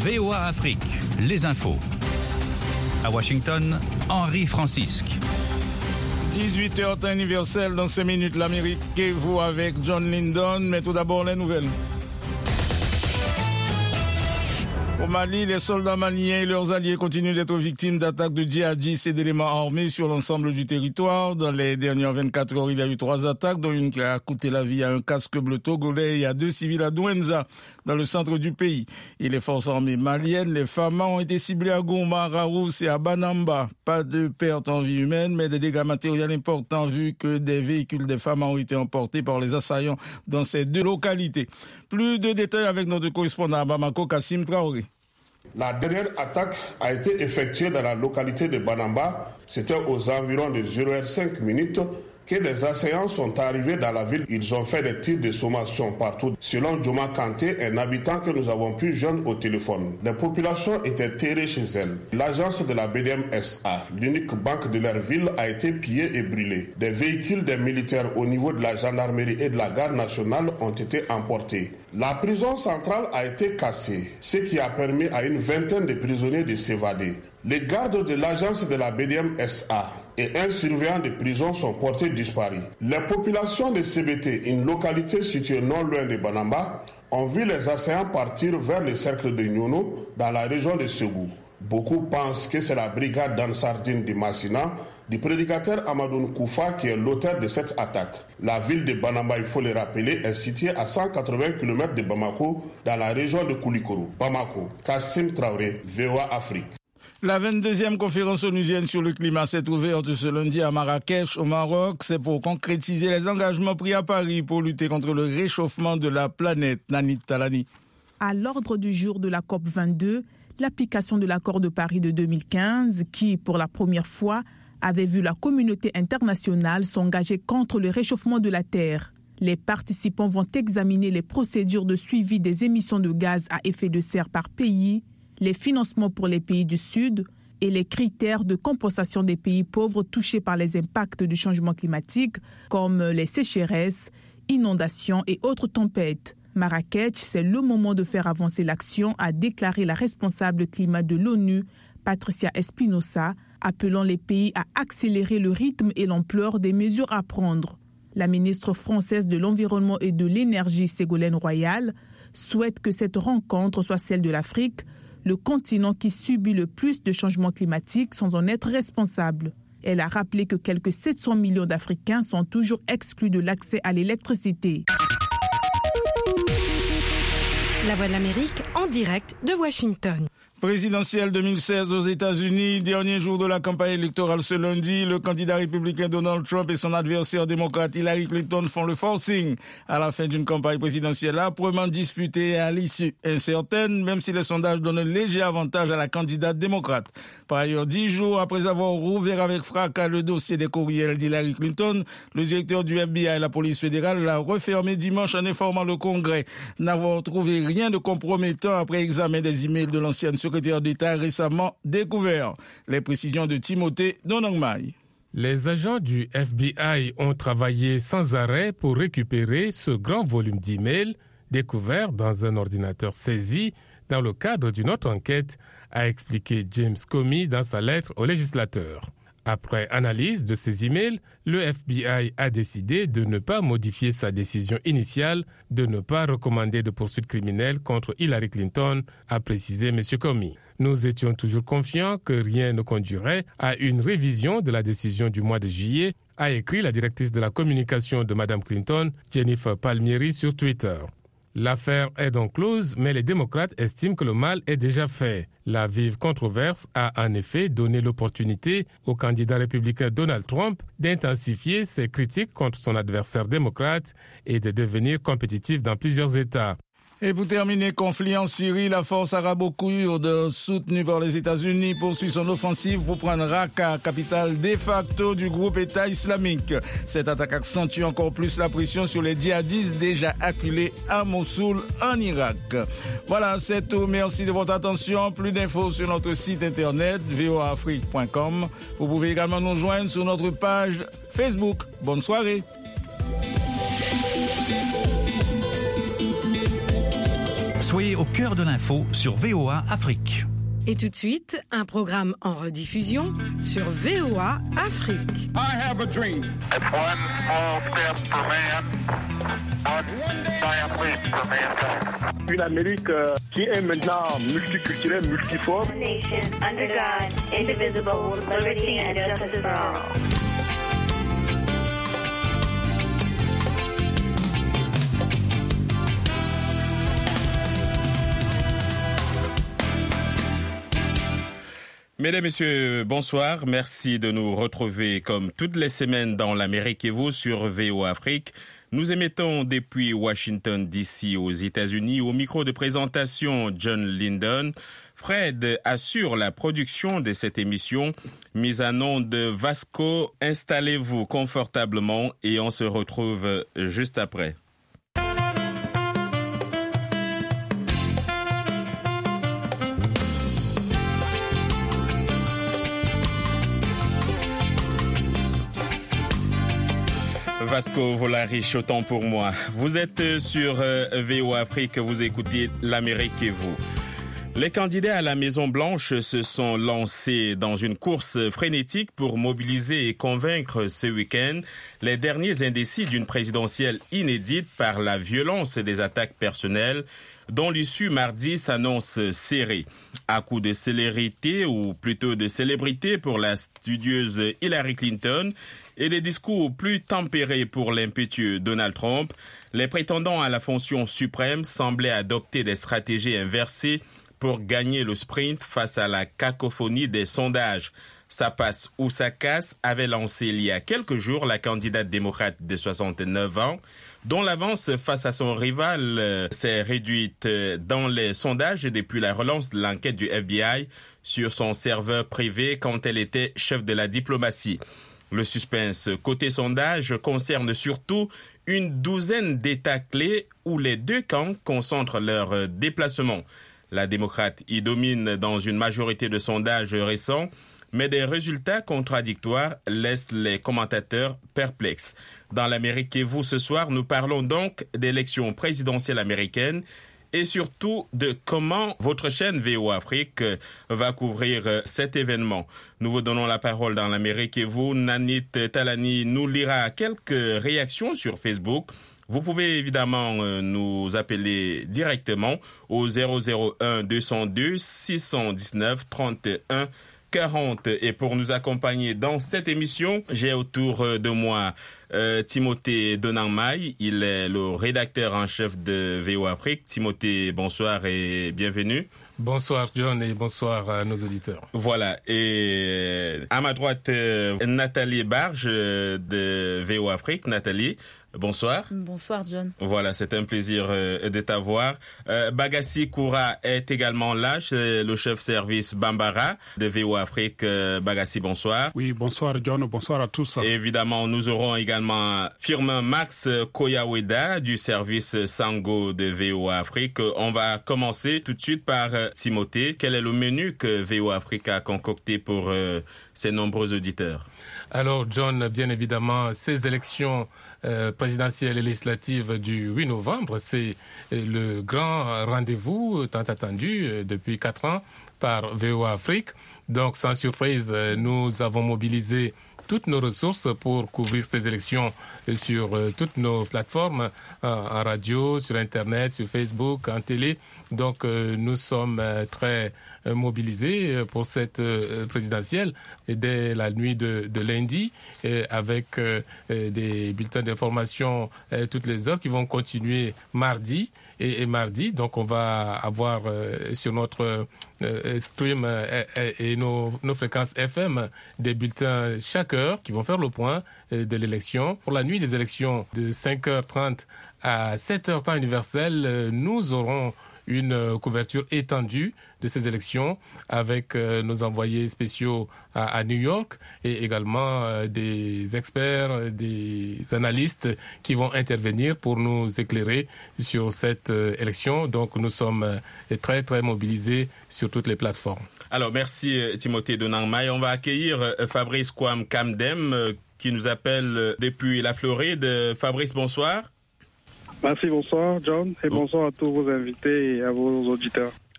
VOA Afrique, les infos. À Washington, Henri Francisque. 18h temps universel dans 5 minutes l'Amérique et vous avec John Lindon. Mais tout d'abord les nouvelles. Au Mali, les soldats maliens et leurs alliés continuent d'être victimes d'attaques de djihadistes et d'éléments armés sur l'ensemble du territoire. Dans les dernières 24 heures, il y a eu 3 attaques, dont une qui a coûté la vie à un casque bleu togolais et à 2 civils à Douenza, dans le centre du pays. Et les forces armées maliennes, les FAMA, ont été ciblées à Goma, à Raous et à Banamba. Pas de pertes en vie humaine, mais des dégâts matériels importants vu que des véhicules des FAMA ont été emportés par les assaillants dans ces 2 localités. Plus de détails avec notre correspondant à Bamako, Kassim Traoré. La dernière attaque a été effectuée dans la localité de Banamba. C'était aux environs de 0h05 que les assaillants sont arrivés dans la ville. Ils ont fait des tirs de sommation partout. Selon Joma Kanté, un habitant que nous avons pu joindre au téléphone, les populations étaient terrées chez elles. L'agence de la BDM-SA, l'unique banque de leur ville, a été pillée et brûlée. Des véhicules des militaires au niveau de la gendarmerie et de la garde nationale ont été emportés. La prison centrale a été cassée, ce qui a permis à une vingtaine de prisonniers de s'évader. Les gardes de l'agence de la BDM-SA et un surveillant de prison sont portés disparus. Les populations de CBT, une localité située non loin de Banamba, ont vu les assaillants partir vers le cercle de Nyono dans la région de Ségou. Beaucoup pensent que c'est la brigade d'Ansardine de Massina, du prédicateur Amadou Koufa qui est l'auteur de cette attaque. La ville de Banamba, il faut le rappeler, est située à 180 km de Bamako, dans la région de Koulikoro. Bamako, Kassim Traoré, VOA Afrique. La 22e conférence onusienne sur le climat s'est ouverte ce lundi à Marrakech, au Maroc. C'est pour concrétiser les engagements pris à Paris pour lutter contre le réchauffement de la planète. Nanit Talani. À l'ordre du jour de la COP22, l'application de l'accord de Paris de 2015 qui, pour la première fois, avait vu la communauté internationale s'engager contre le réchauffement de la Terre. Les participants vont examiner les procédures de suivi des émissions de gaz à effet de serre par pays, les financements pour les pays du Sud et les critères de compensation des pays pauvres touchés par les impacts du changement climatique, comme les sécheresses, inondations et autres tempêtes. Marrakech, c'est le moment de faire avancer l'action, a déclaré la responsable climat de l'ONU, Patricia Espinosa, appelant les pays à accélérer le rythme et l'ampleur des mesures à prendre. La ministre française de l'Environnement et de l'Énergie, Ségolène Royal, souhaite que cette rencontre soit celle de l'Afrique, le continent qui subit le plus de changements climatiques sans en être responsable. Elle a rappelé que quelques 700 millions d'Africains sont toujours exclus de l'accès à l'électricité. La Voix de l'Amérique en direct de Washington. Présidentielle 2016 aux États-Unis, dernier jour de la campagne électorale ce lundi, le candidat républicain Donald Trump et son adversaire démocrate Hillary Clinton font le forcing à la fin d'une campagne présidentielle âprement disputée et à l'issue incertaine, même si les sondages donnent un léger avantage à la candidate démocrate. Par ailleurs, 10 jours après avoir rouvert avec fracas le dossier des courriels d'Hillary Clinton, le directeur du FBI et la police fédérale l'a refermé dimanche en informant le Congrès n'avoir trouvé rien de compromettant après examen des emails de l'ancienne secrétaire d'État récemment découvert. Les précisions de Timothée Donangmai. Les agents du FBI ont travaillé sans arrêt pour récupérer ce grand volume d'emails découvert dans un ordinateur saisi dans le cadre d'une autre enquête, a expliqué James Comey dans sa lettre au législateur. Après analyse de ces emails, le FBI a décidé de ne pas modifier sa décision initiale de ne pas recommander de poursuites criminelles contre Hillary Clinton, a précisé M. Comey. Nous étions toujours confiants que rien ne conduirait à une révision de la décision du mois de juillet, a écrit la directrice de la communication de Mme Clinton, Jennifer Palmieri, sur Twitter. L'affaire est donc close, mais les démocrates estiment que le mal est déjà fait. La vive controverse a en effet donné l'opportunité au candidat républicain Donald Trump d'intensifier ses critiques contre son adversaire démocrate et de devenir compétitif dans plusieurs États. Et pour terminer, conflit en Syrie, la force arabo-kurde soutenue par les États-Unis poursuit son offensive pour prendre Raqqa, capitale de facto du groupe État islamique. Cette attaque accentue encore plus la pression sur les djihadistes déjà acculés à Mossoul, en Irak. Voilà, c'est tout. Merci de votre attention. Plus d'infos sur notre site internet voaafrique.com. Vous pouvez également nous joindre sur notre page Facebook. Bonne soirée. Soyez au cœur de l'info sur VOA Afrique. Et tout de suite, un programme en rediffusion sur VOA Afrique. I have a dream. It's one small step for man, one giant leap for mankind. Une Amérique qui est maintenant multiculturelle, multiforme. Nation under God, indivisible, with liberty and justice for all. Mesdames, Messieurs, bonsoir. Merci de nous retrouver comme toutes les semaines dans l'Amérique et vous sur VOA Afrique. Nous émettons depuis Washington DC aux États-Unis. Au micro de présentation, John Linden. Fred assure la production de cette émission. Mise en onde de Vasco. Installez-vous confortablement et on se retrouve juste après. Vasco Volarich, autant pour moi. Vous êtes sur VOA Afrique, vous écoutez l'Amérique et vous. Les candidats à la Maison-Blanche se sont lancés dans une course frénétique pour mobiliser et convaincre ce week-end les derniers indécis d'une présidentielle inédite par la violence des attaques personnelles dont l'issue mardi s'annonce serrée. À coup de célérité ou plutôt de célébrité pour la studieuse Hillary Clinton et des discours plus tempérés pour l'impétueux Donald Trump, les prétendants à la fonction suprême semblaient adopter des stratégies inversées pour gagner le sprint face à la cacophonie des sondages. Ça passe ou ça casse avait lancé il y a quelques jours la candidate démocrate de 69 ans, dont l'avance face à son rival s'est réduite dans les sondages depuis la relance de l'enquête du FBI sur son serveur privé quand elle était chef de la diplomatie. Le suspense côté sondage concerne surtout une douzaine d'États clés où les deux camps concentrent leurs déplacements. La démocrate y domine dans une majorité de sondages récents, mais des résultats contradictoires laissent les commentateurs perplexes. Dans l'Amérique et vous, ce soir, nous parlons donc d'élections présidentielles américaines et surtout de comment votre chaîne VOA Afrique va couvrir cet événement. Nous vous donnons la parole dans l'Amérique et vous. Nanit Talani nous lira quelques réactions sur Facebook. Vous pouvez évidemment nous appeler directement au 001 202 619 31 40. Et pour nous accompagner dans cette émission, j'ai autour de moi Timothée Donangmai. Il est le rédacteur en chef de VOA Afrique. Timothée, bonsoir et bienvenue. Bonsoir John et bonsoir à nos auditeurs. Voilà, et à ma droite, Nathalie Barge de VOA Afrique. Nathalie, bonsoir. Bonsoir John. Voilà, c'est un plaisir de t'avoir. Bagassi Koura est également là, le chef service Bambara de VOA Afrique. Bagassi, bonsoir. Oui, bonsoir John, bonsoir à tous. Et évidemment, nous aurons également Firmin Max Koyaweda du service Sango de VOA Afrique. On va commencer tout de suite par Timothée. Quel est le menu que VOA Afrique a concocté pour ses nombreux auditeurs? Alors John, bien évidemment, ces élections présidentielles et législatives du 8 novembre, c'est le grand rendez-vous tant attendu depuis 4 ans par VOA Afrique. Donc sans surprise, nous avons mobilisé toutes nos ressources pour couvrir ces élections sur toutes nos plateformes, en radio, sur Internet, sur Facebook, en télé. Donc nous sommes très mobilisés pour cette présidentielle dès la nuit de lundi, avec des bulletins d'information toutes les heures qui vont continuer mardi et mardi. Donc on va avoir sur notre stream et nos fréquences FM des bulletins chaque heure qui vont faire le point de l'élection. Pour la nuit des élections de 5h30 à 7h temps universel, nous aurons une couverture étendue de ces élections avec nos envoyés spéciaux à New York et également des experts, des analystes qui vont intervenir pour nous éclairer sur cette élection. Donc nous sommes très très mobilisés sur toutes les plateformes. Alors merci Timothée Donangmai. On va accueillir Fabrice Kwam Kamdem qui nous appelle depuis la Floride. Fabrice, bonsoir. Merci, bonsoir John, et bonsoir à tous vos invités et à vos auditeurs.